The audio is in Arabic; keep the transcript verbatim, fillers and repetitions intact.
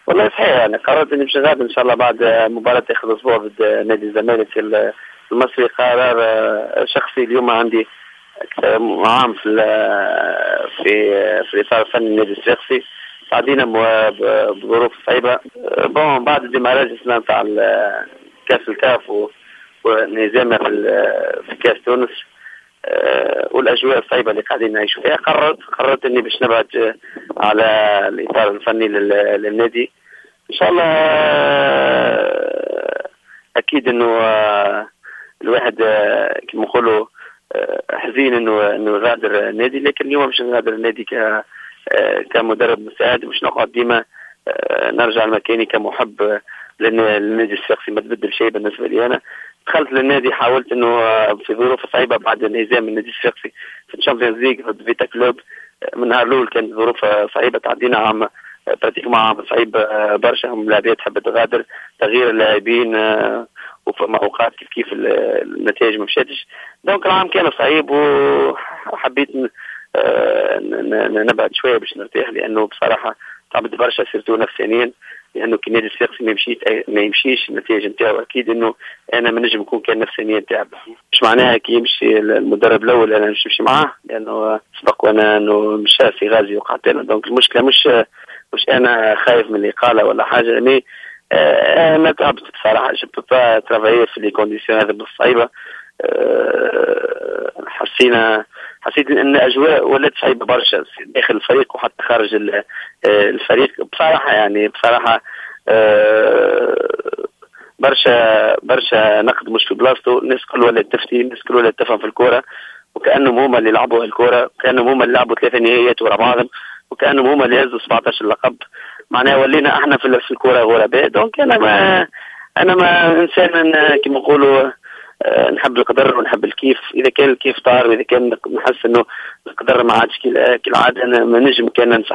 والله صحيح، يعني قررت اني مش غادر ان شاء الله بعد مباراة اخر اسبوع ضد نادي الزمالك المصري. قرار شخصي. اليوم عندي عام في في في الاطار الفني النادي الشخصي. تعدينا بظروف صعيبة. بون بعد الديماراج نتاع كاس الكاف ونزامها في في كاس تونس والاجواء الصعيبه اللي قاعدين نعيشوا فيها، قررت قررت اني باش نبعد على الاطار الفني للنادي ان شاء الله. اكيد انه الواحد كما نقولوا حزين انه انه يغادر النادي، لكن اليوم باش نغادر النادي ك كمدرب مساعد، باش نقعد ديما نرجع لمكاني كمحب للنادي الشخصي. ما تبدل شيء بالنسبه لي. انا دخلت للنادي، حاولت انه في ظروف صعيبه بعد انهزام النادي الشخصي في الشامبيونز ليج ضد فيتا كلوب. من النهار الاول كانت ظروف صعيبه، تعدينا عام براتيك مع عام صعيب برشا. هم لاعبين تحب تغادر، تغيير اللاعبين وفما اوقات كيف كيف النتائج ما مشاتش. دونك العام كان صعيب وحبيت نبعد شويه باش نرتاح، لانه بصراحه تعبت برشا سيرتو نفسيا، لانه كي النادي الشخصي ما يمشيش ما يمشيش النتائج نتاعو. اكيد انه انا ما نجم نكون كان نفسيا تعب. مش معناها كي يمشي المدرب الاول انا مش نمشي معاه، لانه سبق وانا انه مشى في غازي وقعتنا. دونك المشكله مش مش انا خايف من الاقاله ولا حاجه. مي آه انا تعبت بصراحه. جبت ترافايي في لي كونديسيون هذه بالصعيبه. آه حسينا حسيت ان الاجواء ولات صعيبه برشا داخل الفريق وحتى خارج الفريق. بصراحه يعني بصراحه برشا برشا نقد مش في بلاصتو. الناس كل ولات تفتي، الناس كل ولات تفهم في الكوره، وكانهم هما اللي لعبوا الكوره، كانهم هما اللي لعبوا ثلاثه نهائيات ورا بعضهم، وكانهم هما اللي هزوا سبعطاش لقب. معناها ولينا احنا في الكوره غرباء. دونك انا ما انا ما انسان كما نقولوا أه نحب القدر ونحب الكيف. اذا كان الكيف طار واذا كان نحس انه القدر ما عادش كالعاده، انا ما نجم كان ننسحب